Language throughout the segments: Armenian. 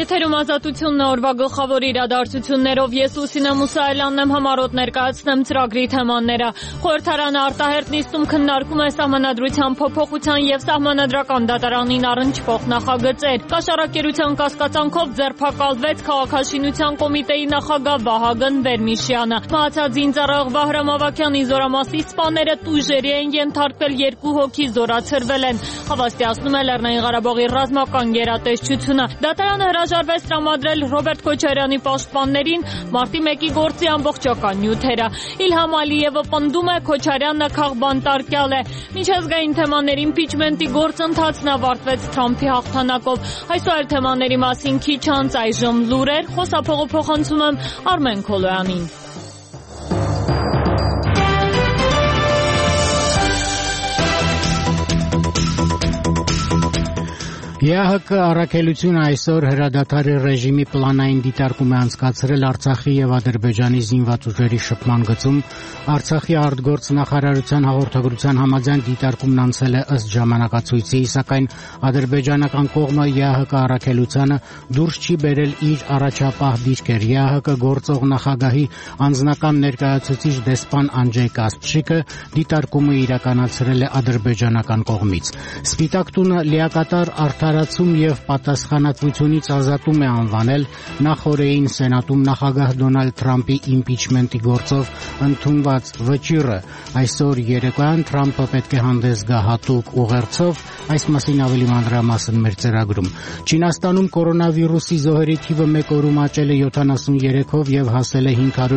Եթերում ազատությունն օրվա գլխավոր իրադարձություններով ես Լուսինե Մուսայելյանն եմ, համառոտ ներկայացնեմ ծրագրի թեմաները։ Խորհրդարանը արտահերթ նիստում քննարկում է սահմանադրության փոփոխության եւ սահմանադրական դատարանին առնչվող նախագծեր։ Կաշառակերության կասկածանքով ձերբակալվեց քաղաքաշինության կոմիտեի նախագահ Վահագն Վերմիշյանը։ Մահացած զինծառայող Վահրամ Ավագյանի զորամասի սպաները տույժերի են ենթարկվել, 2 հոգի զորացրվել են, հավաստիացնում է Լեռնային Ղարաբաղի ռազմական գերատեսչությունը։ Դատարանը հրաժարվեց տրամադրել Ռոբերտ Քոչարյանի պաշտպաններին մարտի 1-ի գործի ամբողջական նյութերը։ Իլհամ Ալիևը պնդում է Քոչարյանը քաղբանտարկյալ է։ Միջազգային թեմաների իմպիչմենտի գործընթացն ավարտվեց Թրամփի հաղթանակով։ Այսօր այլ թեմաների մասին քիչ անց այժմ լուրեր, խոսափողը փոխանցում եմ Արմեն Քոլոյանին։ ԵԱՀԿ առաքելությունը այսօր հրադադարի ռեժիմի պլանային դիտարկում է անցկացրել Արցախի եւ Ադրբեջանի զինված ուժերի շփման գծում։ Արցախի արտգործ նախարարության հաղորդագրության համաձայն դիտարկումն անցել է ըստ ժամանակացույցի, սակայն ադրբեջանական կողմը ԵԱՀԿ առաքելությանը դուրս չի բերել իր առաջապահ դիրքեր։ ԵԱՀԿ գործող նախագահի անձնական ներկայացուցիչ դեսպան Անջեյ Կասպշիկը դիտարկումը իրականացրել է ադրբեջանական կողմից։ Սպիտակ տունը լիակատար արդարացում եւ պատասխանատվությունից ազատում է անվանել նախօրեին Սենատում նախագահ Դոնալդ Թրամփի իմպիչմենտի գործով ընդունված վճիռը։ Այսօր երեկոյան Թրամփը պետք է հանդես գա հատուկ ուղերձով, այս մասին ավելի մանրամասն մեր ծրագրում։ Չինաստանում կորոնավիրուսի զոհերի թիվը մեկ օրում աճել է 73-ով եւ հասել է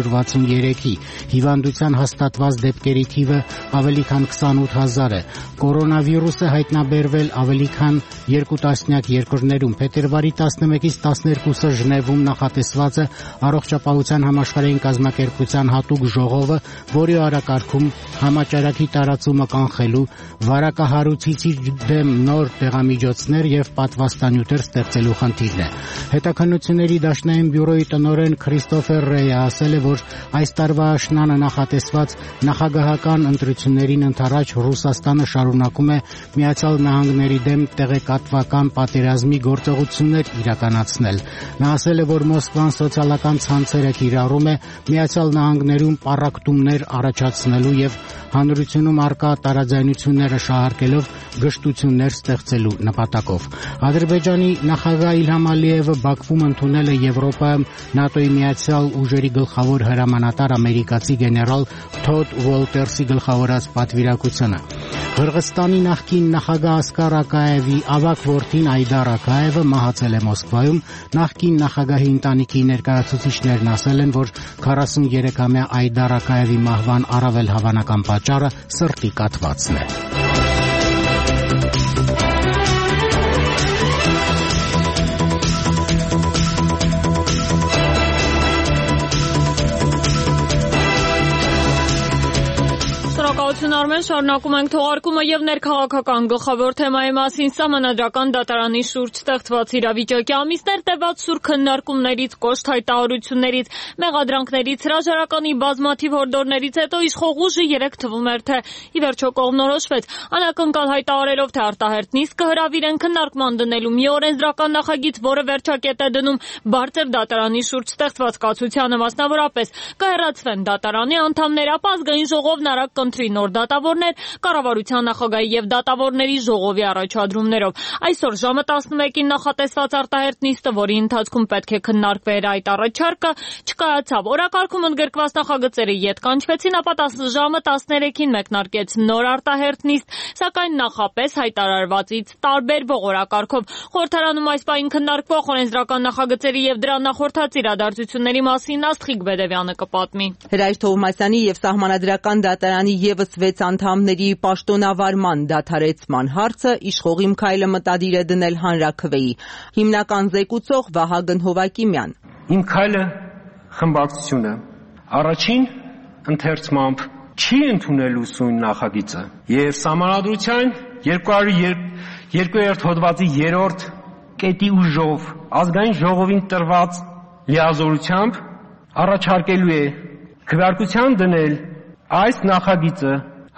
563-ի։ Հիվանդության հաստատված դեպքերի թիվը ավելի քան 28,000 է։ Կորոնավիրուսը հայտնաբերվել ավելի քան 2 տասնյակ երկրներում։ Փետրվարի 11-ից 12-ը Ժնևում նախատեսված է Առողջապահության համաշխարհային կազմակերպության հատուկ ժողովը, որի օրակարգում համաճարակի տարածումը կանխելու, վարակահարուցիչի դեմ նոր դեղամիջոցներ եւ պատվաստանյութեր ստեղծելու խնդիրն է։ Հետաքննությունների դաշնային բյուրոյի տնօրեն Քրիստոֆեր Ռեյը ասել է, որ այս տարվա աշնանը նախատեսված նախագահական ընտրություններին ընդառաջ Ռուսաստանը շարունակում է Միացյալ Նահանգների դեմ տեղեկատվական պատերազմի գործողություններ իրականացնել։ Նա ասել է, որ Մոսկվան սոցիալական ցանցերը կիրառում է Միացյալ Նահանգներում պառակտումներ առաջացնելու եւ հանրությունում արկա տարաձայնությունները շահարկելով գժտություններ ստեղծելու նպատակով։ Ադրբեջանի նախագահ Իլհամ Ալիևը Բաքվում ընդունել է Եվրոպայում ՆԱՏՕ-ի միացյալ ուժերի գլխավոր հրամանատար ամերիկացի գեներալ Թոդ Ուոլտերսի գլխավորած պատվիրակությունը։ Qırğızstani նախկին նախագահ Ասկար Ակաևի ավագ որդին Այդար Ակաևը մահացել է Մոսկվայում։ Նախկին նախագահի ընտանիքի ներկայացուցիչներն ասել են, որ 43-ամյա Այդար Ակաևի մահվան առավել հավանական պատճառը սրտի կաթվածն է։ Շնորհակալություն Արմեն, շարունակում ենք թողարկումը եւ ներքաղաքական գլխավոր թեմայի մասին սահմանադրական դատարանի շուրջ ստեղծված իրավիճակի ամիսներ տևած սուր քննարկումներից, կոշտ հայտարարություններից, մեղադրանքներից, հրաժարականի բազմաթիվ հորդորներից հետո իշխող ուժը 3 թվում էր, թե ի վերջո կողմնորոշվեց անակնկալ հայտարարելով, թե արտահերթ նիստ կհրավիրեն քննարկման դնելու մի օրենսդրական նախագիծ, որը վերջակետ է դնում բարձր դատարանի շուրջ ստեղծված կացությանը, մասնավորապես կհեռացվեն դատարանի անդամներ, ապա ազգային ժողովն արագ կընտրի նոր դատավորներ կառավարության նախագահի եւ դատավորների ժողովի առաջադրումներով։ Այսօր ժամը 11-ին նախատեսված արտահերթ նիստը, որի ընթացքում պետք է քննարկվեր այդ առաջարկը, չկայացավ։ Օրակարգում ընդգրկված նախագծերը ետ կանչվեցին, ապա ժամը 13-ին մեկնարկեց նոր արտահերթ նիստ, սակայն նախապես հայտարարվածից տարբերվող օրակարգով։ Խորհրդարանում այս պահին քննարկվող օրենսդրական նախագծերի եւ դրան նախորդած իրադարձությունների մասին Աստղիկ Բեդևյանը կպատմի։ Հրայր Թովմասյանի եւ Սահմանադրական դատարանի եւս 6 անդամների պաշտոնավարման դադարեցման հարցը իշխող քայլը մտադիր է դնել հանրաքվեի։ Հիմնական զեկուցող Վահագն Հովակիմյան։ Իմ քայլը խմբակցությունը առաջին ընթերցմամբ չի ընդունել ուսույն նախագիծը եւ Սահմանադրության 202-րդ հոդվածի 3-րդ կետի ուժով ազգային ժողովին տրված լիազորությամբ առաջարկելու է քվեարկության դնել այս նախագիծը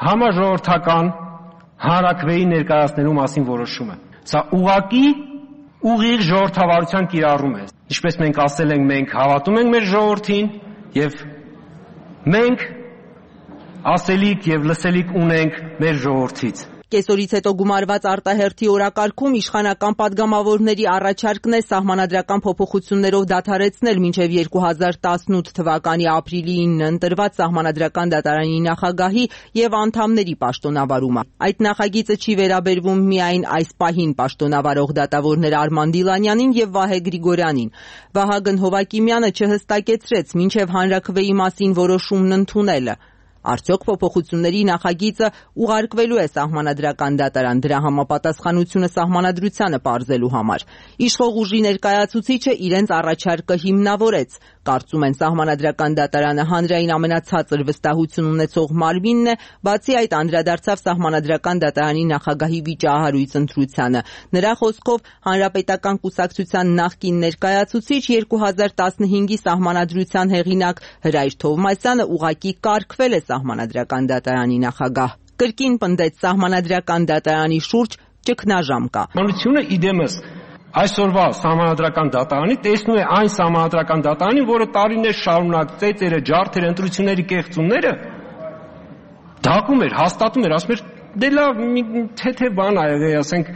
համաժողովրդական հանրաքվեի ներկայացնելու մասին որոշումը։ Սա ուղղակի ուղիղ ժողովրդավարության կիրառում է։ Ինչպես մենք ասել ենք, մենք հավատում ենք մեր ժողովրդին եւ մենք ասելիք եւ լսելիք ունենք մեր ժողովրդից։ Կեսօրից հետո գումարված արտահերթի օրակարգում իշխանական падգամավորների առաջարկն է սահմանադրական փոփոխություններով դադարեցնել մինչև 2018 թվականի ապրիլի 9-ն ընտրված սահմանադրական դատարանի նախագահի եւ անդամների պաշտոնավարումը։ Այդ նախագիծը չի վերաբերվում միայն այս պահին պաշտոնավարող դատավորներ Արման Դիլանյանին եւ Վահե Գրիգորյանին։ Վահագն Հովակիմյանը չհստակեցրեց մինչև հանրաքվեի մասին որոշումն ընդունելը։ Արդյոք փոփոխությունների նախագիծը ուղարկվելու է սահմանադրական դատարան դրա համապատասխանությունը սահմանադրությանը պարզելու համար։ Իշխող ուժի ներկայացուցիչը իրենց առաջարկը հիմնավորեց։ Կարծում են սահմանադրական դատարանը հանրային ամենացածր վստահություն ունեցող մարմինն է, բացի այդ անդրադարձավ սահմանադրական դատարանի նախագահի վիճահարույց ընտրությանը։ Նրա խոսքով Հանրապետական կուսակցության նախկին ներկայացուցիչ 2015-ի սահմանադրության հեղինակ Հրայր Թովմասյանը ուղղակի կարգվել է սահմանադրական դատարանի նախագահ։ Կրկին պնդեց սահմանադրական դատարանի շուրջ ճգնաժամ կա։ Մանությունը իդեմս այսօրվա սահմանադրական դատարանի տեսնում է այն սահմանադրական դատարանին, որը տարիներ շարունակ ծեծերը, ջարդերը, ընտրությունների կեղծումները դակում էր, հաստատում էր, ասում էր դե լավ, թե բան ա եղել, ասենք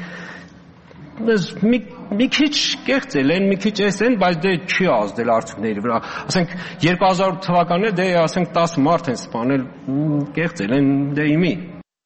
մի քիչ կեղծել են, մի քիչ էս են, բայց դե չի ազդել արդյունքների վրա։ Ասենք 2008 թվականին դե ասենք 10 մարդ են սպանել, կեղծել են, դե իմի։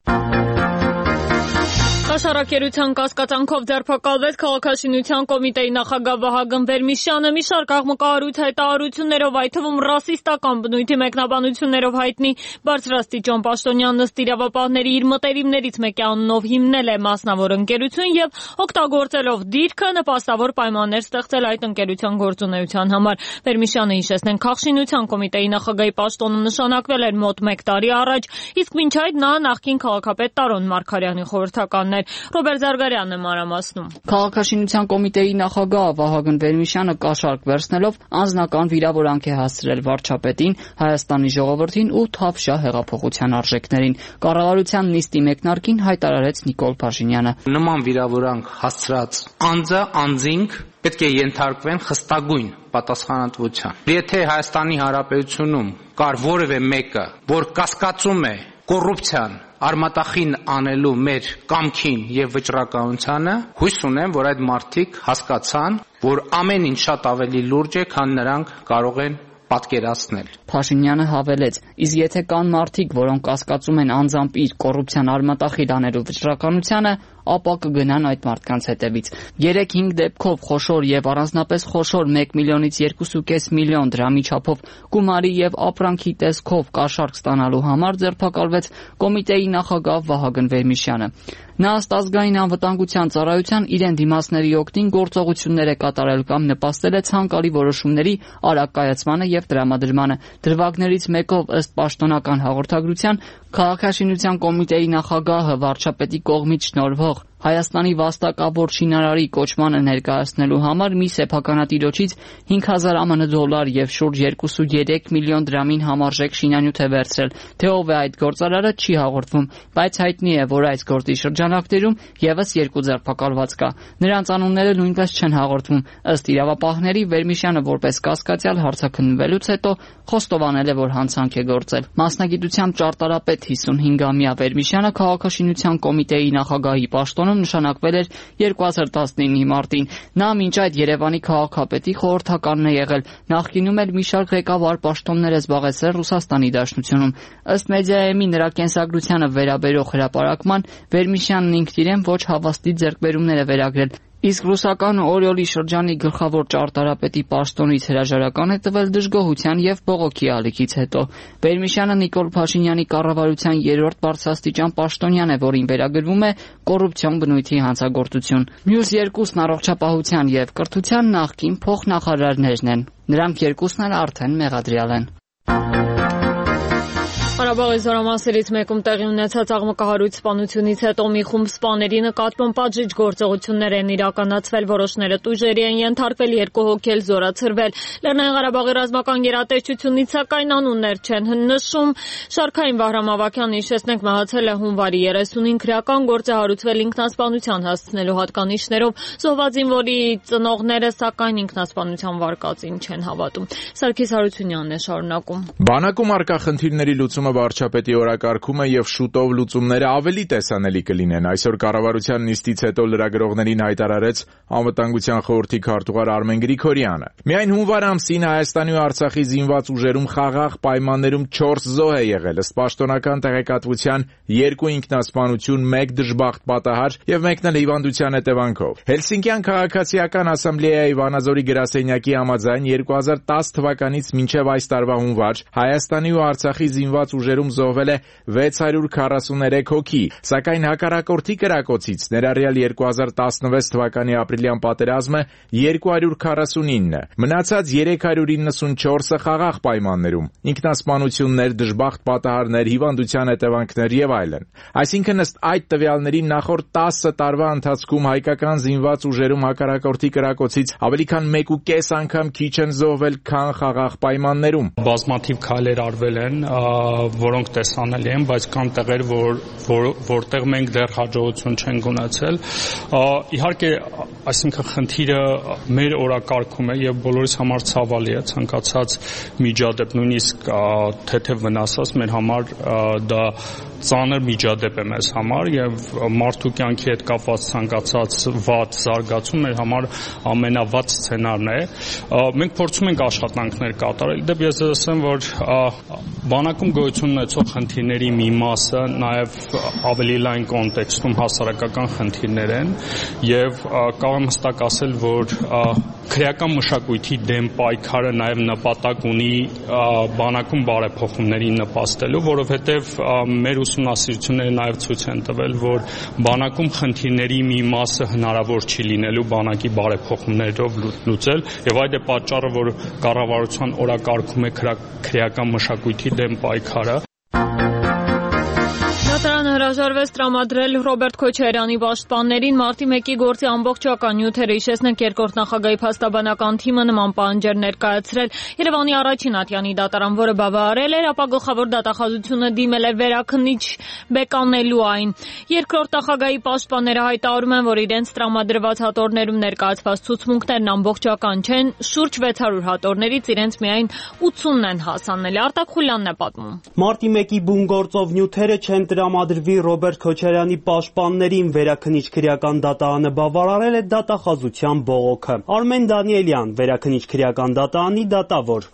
Աշխարհակերության կասկածանքով ձերբակալվեց քաղաքաշինության կոմիտեի նախագահ Վահագն Վերմիշյանը մի շարք աղմկահարույց հայտարարություններով, այդ թվում ռասիստական բնույթի մեկնաբանություններով հայտնի բարձրաստիճան պաշտոնյան ըստ իրավապահների իր մտերիմներից մեկի անունով հիմնել է մասնավոր ընկերություն եւ օգտագործելով դիրքը նպաստավոր պայմաններ ստեղծել այդ ընկերության գործունեության համար։ Վերմիշյանը հիշեցնեն քաղաքաշինության կոմիտեի նախագահի պաշտոնում նշանակվել էր մոտ 1 տարի առաջ, իսկ մինչ այդ նա նախկին քաղաքապետ Տարոն Մարգարյանի խորհրդականն էր։ Ռոբերտ Զարգարյանն է մանրամասնում։ Քաղաքաշինության կոմիտեի նախագահ Վահագն Վերմիշյանը կաշառք վերցնելով անձնական վիրավորանք է հասցրել վարչապետին, Հայաստանի ժողովրդին ու Թավշյա հեղափոխության արժեքներին։ Կառավարության նիստի մեկնարկին հայտարարեց Նիկոլ Փաշինյանը։ Նման վիրավորանք հասցրած անձը անձինք պետք է ենթարկվեն խստագույն պատասխանատվության։ Եթե Հայաստանի Հանրապետությունում կար որևէ մեկը, որ կասկածում է կոռուպցիան արմատախին անելու մեր կամքին եւ վճռականությանը, հույս ունեմ, որ այդ մարդիկ հասկացան, որ ամեն ինչ շատ ավելի լուրջ է, քան նրանք կարող են պատկերացնել։ Փաշինյանը հավելեց. իսկ եթե կան մարդիկ, որոնք կասկածում են անձամբ իր կոռուպցիան արմատախիլ անելու վճռականությանը, ապա կգնան այդ մարդկանց հետևից։ 3-5 դեպքով խոշոր եւ առանձնապես խոշոր 1 միլիոնից 2.5 միլիոն դրամի չափով գումարի եւ ապրանքի տեսքով կաշառք ստանալու համար ձերբակալվեց կոմիտեի նախագահ Վահագն Վերմիշյանը։ Նա ըստ ազգային անվտանգության ծառայության իրեն դիմացների օգտին գործողություններ է կատարել կամ նպաստել է ցանկալի որոշումների արագ կայացմանը եւ տրամադրմանը։ Դրվագներից մեկով ըստ պաշտոնական հաղորդագրության քաղաքաշինության կոմիտեի նախագահը վարչապետի կողմից շնորհվող Հայաստանի վաստակավոր շինարարի կոչմանը ներկայացնելու համար մի սեփականատիրոջից 5000 ԱՄՆ դոլար եւ շուրջ 2.3 միլիոն դրամին համարժեք շինանյութ է վերցրել։ Թե ով է այդ գործարարը չի հաղորդվում, բայց հայտնի է, որ այս գործի շրջանակներում եւս 2 ձերբակալված կա։ Նրանց անունները նույնպես չեն հաղորդվում։ Ըստ իրավապահների Վերմիշյանը որպես կասկածյալ հարցաքննվելուց հետո խոստովանել է, որ հանցանք է գործել։ Մասնագիտությամբ ճարտարապետ 55-ամյա Վերմիշյանը քաղաքաշինության կոմիտեի նախագահի պաշտոնում նշանակվել էր 2019-ի մարտին։ Նա մինչ այդ Երևանի քաղաքապետի խորհրդականն է եղել, նախկինում էլ մի շարք ղեկավար պաշտոններ է զբաղեցրել Ռուսաստանի Դաշնությունում։ Ըստ Մեդիայեմի նրա կենսագրությանը վերաբերող հրապարակման Վերմիշյանն ինքն իրեն ոչ հավաստի ձեռքբերումներ է վերագրել։ Իսկ ռուսական Օրյոլի շրջանի գլխավոր ճարտարապետի պաշտոնից հրաժարական է տվել դժգոհության եւ բողոքի ալիքից հետո։ Վերմիշյանը Նիկոլ Փաշինյանի կառավարության 3-րդ բարձրաստիճան պաշտոնյան է, որին վերագրվում է կոռուպցիոն բնույթի հանցագործություն։ Մյուս երկուսն առողջապահության եւ կրթության նախկին փոխնախարարներն են։ Նրանք երկուսն էլ արդեն մեղադրյալ են։ Ղարաբաղի զորամասերից մեկում տեղի ունեցած աղմկահարույց սպանությունից հետո մի խումբ սպաների նկատմամբ պատժիչ գործողություններ են իրականացվել, որոշները տուժերի են ենթարկվել, 2 հոգի էլ զորացրվել։ Լեռնային Ղարաբաղի ռազմական գերատեսչությունից սակայն անուններ չեն նշում։ Շարքային Վահրամ Ավագյանն հիշեցնենք մահացել է հունվարի 35, քրեական գործ է հարուցվել ինքնասպանության հասցնելու հատկանիշներով, զոհված զինվորի ծնողները սակայն ինքնասպանության վարկածին չեն հավատում։ Սարգիս Հարությունյանն է շարունակում։ Բանակում առկա խնդիրների լուծումը վարչապետի օրակարգում է եւ շուտով լուծումները ավելի տեսանելի կլինեն։ Այսօր կառավարության նիստից հետո լրագրողներին հայտարարեց Անվտանգության խորհրդի քարտուղար Արմեն Գրիգորյանը։ Միայն հունվար ամսին Հայաստանի ու Արցախի զինված ուժերում խաղաղ պայմաններում 4 զոհ է եղել, ըստ պաշտոնական տեղեկատվության 2 ինքնասպանություն, 1 դժբախտ պատահար եւ 1-ն էլ հիվանդության հետևանքով։ Հելսինկյան քաղաքացիական ասամբլեայի Վանաձորի գրասենյակի համաձայն 2010 թվականից մինչև այս տարվա հունվար Հայաստանի ու Արցախի զինված ուժերում զոհվել է 643 հոգի, սակայն հակառակորդի կրակոցից ներառյալ 2016 թվականի ապրիլյան պատերազմը 249, մնացած 394-ը խաղաղ պայմաններում, ինքնասպանություններ, դժբախտ պատահարներ, հիվանդության հետևանքներ եւ այլն։ Այսինքն ըստ այդ տվյալների նախորդ 10 տարվա ընթացքում հայկական զինված ուժերում հակառակորդի կրակոցից ավելի քան 1.5 անգամ քիչ են զոհվել, քան խաղաղ պայմաններում։ Բազմաթիվ քայլեր արվել են, որոնք տեսանելի են, բայց կան տեղեր, որտեղ մենք դեռ հաջողություն չենք ունեցել։ Իհարկե, այսինքն խնդիրը մեր օրակարգում է եւ բոլորիս համար ցավալի է ցանկացած միջադեպ, նույնիսկ թեթև վնասած մեր համար դա ծանր միջադեպ է մեզ համար եւ մարդու կյանքի հետ կապված ցանկացած վատ զարգացում մեր համար ամենավատ սցենարն է։ Մենք փորձում ենք աշխատանքներ կատարել, դեպ ես ասեմ, որ բանակում գոյություն ունեցող խնդիրների մի մասը նաեւ ավելի լայն կոնտեքստում հասարակական խնդիրներ են եւ կարող եմ հստակ ասել, որ քրեական մշակույթի դեմ պայքարը նաեւ նպատակ ունի բանակում բարեփոխումների նպաստելու, որովհետեւ մեր ուսումնասիրությունները նաև ցույց են տվել, որ բանակում խնդիրների մի մասը հնարավոր չի լինելու բանակի բարեփոխումներով լուծել, եւ այդ է պատճառը, որ կառավարության օրակարգում է քրեական մշակույթի դեմ պայքարը։ Դատարանը հրաժարվեց տրամադրել Ռոբերտ Քոչարյանի պաշտպաններին մարտի 1-ի գործի ամբողջական նյութերը, հիշեցնենք երկրորդ նախագահի փաստաբանական թիմը նման պահանջեր ներկայացրել Երևանի առաջին ատյանի դատարան, որը բավարարել էր, ապա գլխավոր դատախազությունը դիմել էր վերաքննիչ բեկանելու այն։ Երկրորդ նախագահի պաշտպանները հայտարարում են, որ իրենց տրամադրված հատորներում ներկայացված ցուցմունքներն ամբողջական չեն, շուրջ 600 հատորներից իրենց միայն 80-ն են հասանելի։ Արտակ Խուլյանն է պատմում։ Մարտի 1-ի բուն գործով նյութերը չեն տրամադրվի Ռոբերտ Քոչարյանի պաշտպաններին, վերաքննիչ քրեական դատարանը բավարարել է դատախազության բողոքը։ Արմեն Դանիելյան, վերաքննիչ քրեական դատարանի դատավոր։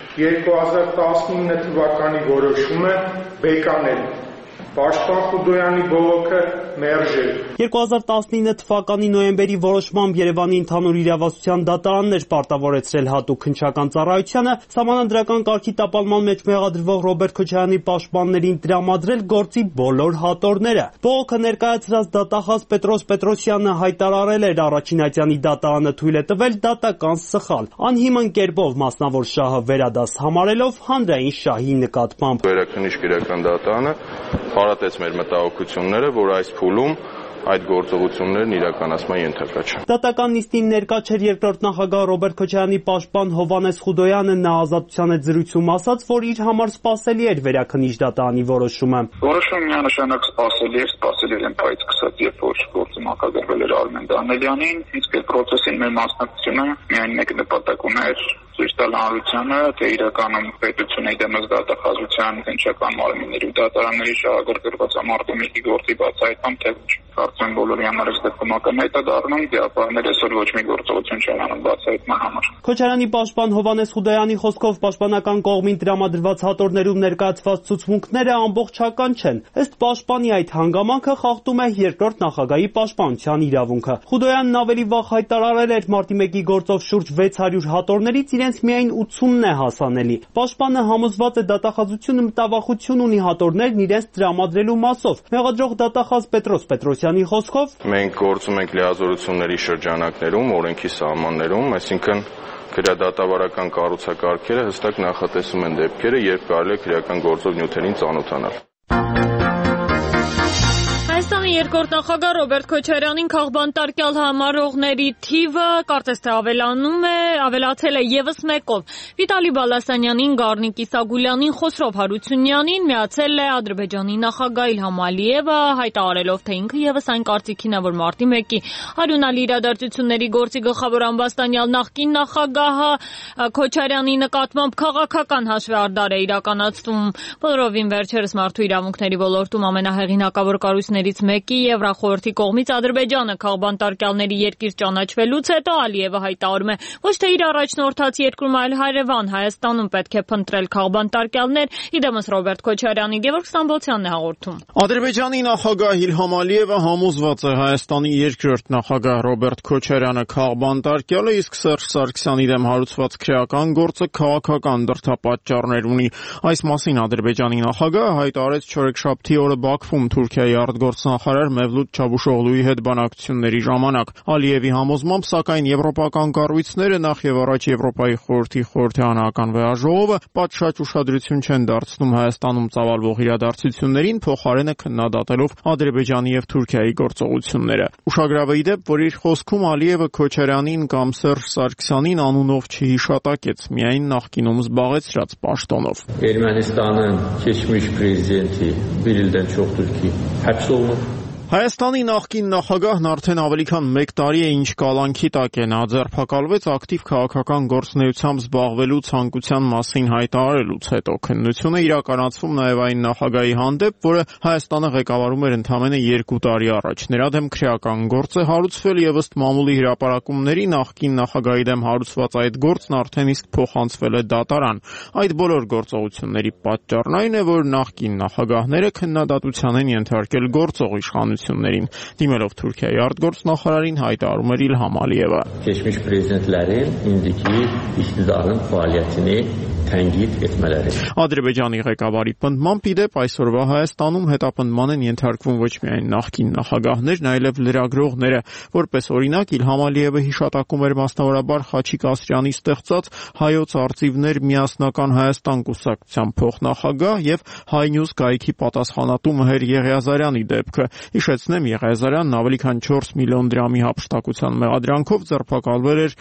2019 թվականի որոշումը բեկանել։ Պաշտպան Խուդոյանի բողոքը մերժել։ 2019 թվականի նոյեմբերի որոշմամբ Երևանի ընդհանուր իրավասության դատարանն էր պարտավորեցրել հատուկ քննչական ծառայությանը սահմանադրական կարգի տապալման մեջ մեղադրվող Ռոբերտ Քոչարյանի պաշտպաններին տրամադրել գործի բոլոր հատորները։ Բողոքը ներկայացրած դատախազ Պետրոս Պետրոսյանը հայտարարել էր առաջին ատյանի դատարանը թույլ է տվել դատական սխալ, անհիմն կերպով մասնավոր շահը վերադաս համարելով հանրային շահի նկատմամբ։ Վերաքննիչ քրեական դատարանը խորատեց մեր մտահոգությունները, որ այս փուլում այդ գործողություններն իրականացման ենթակա չեն։ Դատական նիստին ներկա չէր երկրորդ նախագահ Ռոբերտ Քոչարյանի պաշտպան Հովհաննես Խուդոյանը, նա ազատության հետ զրույցում ասաց, որ իր համար սպասելի էր վերաքննիչ դատարանի որոշումը։ Որոշումը միանշանակ սպասելի էր այն սկսած, երբ որ գործը մակագրվել էր Արմեն Դանիելյանին, իսկ այդ process-ին մեր մասնակցությունը միայն մեկ նպատակ ուներ ցույց տալ հանրությանը, թե իրականում պետությունը դեմս դատախազության քննչական մարմինների ու դատարանների շահագրգռված մարտի 1-ի գործի բացահայտման թե ոչ։ Կարծեմ բոլորի համար այս դեպքում ակնհայտ է դառնում, դեպի այսօր ոչ մի գործողություն չեն անում բացահայտման համար։ Քոչարյանի պաշտպան Հովհաննես Խուդոյանի խոսքով պաշտպանական կողմին տրամադրված հատորներում ներկայացված ցուցմունքները ամբողջական չեն։ Ըստ պաշտպանի այդ հանգամանքը խախտում է երկրորդ նախագահի պաշտպանության իրավունքը։ Խուդոյանն ավելի վաղ հայտարարել էր մարտի 1-ի գործով շուրջ 600 հատորներից իրենց միայն 80-ն է հասանելի։ Պաշտպանը համոզված է դատախազությունը մտավախություն ունի հատորներն իրենց տրամադրելու մասով։ Մեղադրող դատախազ Պետրոս Պետրոսյանի խոսքով մենք գործում ենք լիազորությունների շրջանակներում, օրենքի սահմաններում, այսինքն Քրեադատավարական կառուցակարգերը հստակ նախատեսում են դեպքերը, երբ կարելի է քրեական գործով նյութերին ծանոթանալ։ Հայաստանի երկրորդ նախագահ Ռոբերտ Քոչարյանին քաղբանտարկյալ համարողների թիվը կարծես թե ավելացել է եւս մեկով։ Վիտալի Բալասանյանին, Գառնիկ Իսագուլյանին, Խոսրով Հարությունյանին միացել է Ադրբեջանի նախագահ Իլհամ Ալիևը, հայտարարելով, թե ինքը եւս այն կարծիքին է, որ մարտի 1-ի արյունալի իրադարձությունների գործի գլխավոր ամբաստանյալ նախկին նախագահը Քոչարյանի նկատմամբ քաղաքական հաշվեհարդար է իրականացնում։ Բոլորովին վերջերս մարդու իրավունքների ոլորտում ամենահեղինակավոր կառույցներից մեկի Եվրախորհրդի կողմից Ադրբեջանը քաղբանտարկյալների երկիր ճանաչվելուց հետո Ալիևը հայտարարում է, ոչ թե իր առաջնորդած երկրում, այլ հարևան Հայաստանում պետք է փնտրել քաղբանտարկյալներ։ Իդեմս Ռոբերտ Քոչարյանի Գևորգ Ստամբոլցյանն է հաղորդում։ Ադրբեջանի նախագահ Իլհամ Ալիևը համոզված է Հայաստանի երկրորդ նախագահ Ռոբերտ Քոչարյանը քաղբանտարկյալ է, իսկ Սերժ Սարգսյանի դեմ հարուցված քրեական գործը քաղաքական դրդապատճառներ ունի։ Այս մասին Ադրբեջանի նախագահը հայտարարեց չորեքշաբթի օրը Բաքվում Թուրքիայի արտգործնախարար Մևլութ Չավուշօղլուի հետ բանակցությունների ժամանակ։ Ալիևի համոզմամբ, սակայն եվրոպական կառույցները, նախ եւ առաջ Եվրոպայի խորհրդի խորհրդարանական վեհաժողովը, պատշաճ ուշադրություն չեն դարձնում Հայաստանում ծավալվող իրադարձություններին, փոխարենը քննադատելով Ադրբեջանի եւ Թուրքիայի գործողությունները։ Ուշագրավ է ի դեպ, որ իր խոսքում Ալիևը Քոչարյանին կամ Սերժ Սարգսյանին անունով չհիշատակեց, միայն նախկինում զբաղեցրած պաշտոնով։ Ermənistanın keçmiş prezidenti bir ildən çoxdur ki, həbs olunub. Հայաստանի նախկին նախագահն արդեն ավելի քան 1 տարի է ինչ կալանքի տակ է, նա ձերբակալվեց ակտիվ քաղաքական գործունեությամբ զբաղվելու ցանկության մասին հայտարարելուց հետո։ Քննությունը իրականացվում նաև այն նախագահի հանդեպ, որը Հայաստանը ղեկավարում էր ընդամենը 2 տարի առաջ։ Նրա դեմ քրեական գործ է հարուցվել եւ ըստ մամուլի հրապարակումների նախկին նախագահի դեմ հարուցված այդ գործն արդեն իսկ փոխանցվել է դատարան։ Այդ բոլոր գործողությունների պատճառն այն է, որ նախկին նախագահները քննադատության են ենթարկել գործող իշխանություններին։ Դիմելով Թուրքիայի արտգործնախարարին հայտարարում էր Իլհամ Ալիևը։ Keçmiş prezidentlərin indiki iqtidarın fəaliyyətini tənqid etmələri։ Ադրբեջանի ղեկավարի պնդմամբ, ի դեպ, այսօրվա Հայաստանում հետապնդման են ենթարկվում ոչ միայն նախկին նախագահներն, այլև լրագրողները։ Որպես օրինակ, Իլհամ Ալիևը հիշատակում էր մասնավորաբար Խաչիկ Ասրյանի ստեղծած Հայոց արծիվներ միասնական Հայաստան կուսակցության փոխնախագահ եւ Հայնյուզ կայքի պատասխանատու Մհեր Եղիազարյանի դեպքը։ Հիշեցնեմ, Եղիազարյանն ավելի քան 4 միլիոն դրամի հափշտակության մեղադրանքով ձերբակալվել էր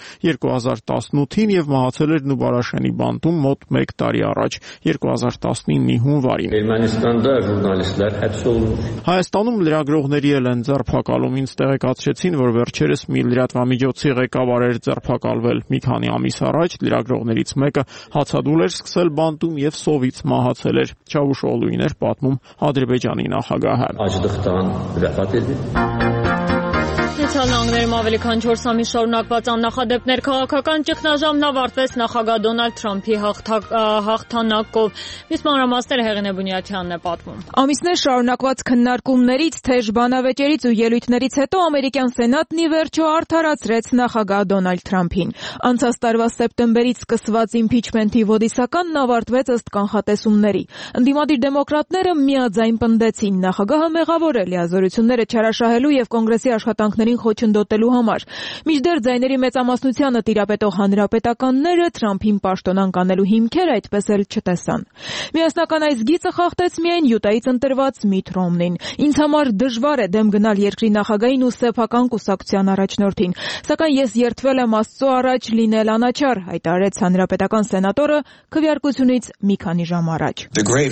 2018-ին եւ մահացել էր Նուբարաշենի բանտում մոտ 1 տարի առաջ, 2019-ի հունվարին։ Ermənistanda jurnalistlər həbs olunur։ Հայաստանում լրագրողների էլ են ձերբակալում։ Ինձ տեղեկացրեցին, որ վերջերս մի լրատվամիջոցի ղեկավար էր ձերբակալվել։ Մի քանի ամիս առաջ լրագրողներից մեկը հացադուլ էր սկսել բանտում եւ սովից մահացել էր։ Չավուշօղլուին էր պատմում Ադրբեջանի նախագահը։ Acılıqdan vəfat edib։ Նահանգներում ավելի քան 4 ամիս շարունակված աննախադեպներ քաղաքական ճգնաժամն ավարտվեց նախագահ Դոնալդ Թրամփի հաղթանակով։ Մյուս մանրամասները Հեղինե Բունյաթյանն է պատմում։ Ամիսներ շարունակված քննարկումներից, թեժ բանավեճերից ու ելույթներից հետո ամերիկյան սենատն ի վերջո արդարացրեց նախագահ Դոնալդ Թրամփին։ Անցած տարվա սեպտեմբերից սկսված իմփիչմենթի ոդիսականն ավարտվեց ըստ կանխատեսումների։ Ընդդիմադիր դեմոկրատները միաձայն պնդեցին նախագահը մեղավոր է լիազորությունները չարաշահելու եւ կոնգրեսի աշխատանքներին խոչընդոտելու համար։ Մինչդեռ ձայների մեծամասնությանը տիրապետող հանրապետականները Թրամփին պաշտոնանկ անելու հիմքեր այդպես էլ չտեսան։ Միասնական այս գիծը խախտեց միայն Յուտայից ընտրված Միթ Ռոմնին։ Ինձ համար դժվար է դեմ գնալ երկրի նախագահին ու սեփական կուսակցության առաջնորդին, սակայն ես երդվել եմ Աստծո առաջ լինել անաչառ, հայտարարեց հանրապետական սենատորը քվեարկությունից մի քանի ժամ առաջ։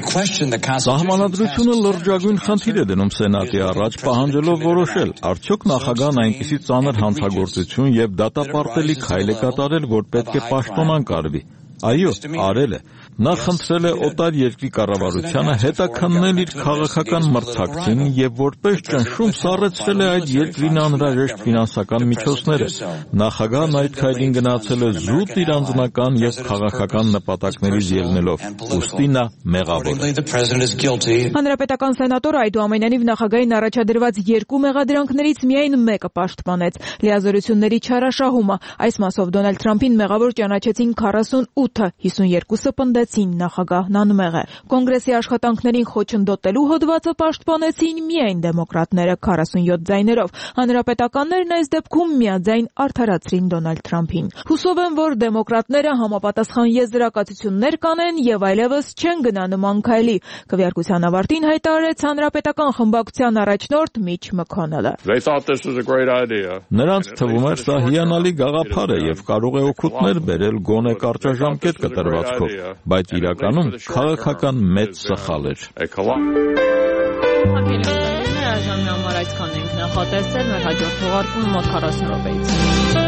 Սահմանադրությունը լրջագույն խնդիր է դնում սենատի առաջ, պահանջելով որոշել, արդյոք նախագահն այնպիսի ծանր հանցագործություն եւ դատապարտելի քայլ է կատարել, որ պետք է պաշտոնանկ արվի։ Այո, արել է։ Նա խնդրել է օտար երկրի կառավարությանը հետաքննել իր քաղաքական մրցակցին եւ որպես ճնշում սառեցրել է այդ երկրին անհրաժեշտ ֆինանսական միջոցները։ Նախագահն այդ քայլին գնացել է զուտ իր անձնական եւ քաղաքական նպատակներից ելնելով։ Ուստի նա մեղավոր է։ Հանրապետական սենատորը այդուամենայնիվ նախագահին առաջադրված 2 մեղադրանքներից միայն մեկը պաշտպանեց՝ լիազորությունների չարաշահումը։ Այս մասով Դոնալդ Թրամփին մեղավոր ճանաչեցին 48 8-ը, 52-ը պնդեցին նախագահն անմեղ է։ Կոնգրեսի աշխատանքներին խոչընդոտելու հոդվածը պաշտպանեցին միայն դեմոկրատները 47 ձայներով։ Հանրապետականներն այս դեպքում միաձայն արդարացրին Դոնալդ Թրամփին։ Հուսով եմ, որ դեմոկրատները համապատասխան եզրակացություններ կանեն եւ այլևս չեն գնա նման քայլի։ Քվեարկության ավարտին հայտարարեց հանրապետական խմբակցության առաջնորդ Միչ Մքոնելը։ Նրանց թվում էր սա հիանալի գաղափար է եւ կարող է օգուտներ բերել գոնե կարճաժամկետ կտրվածքով, բայց իրականում քաղաքական մեծ սխալ էր։ Այժմ համար այսքան ենք նախատեսել, մեր հաջորդ թողարկումը մոտ 40 րոպեից։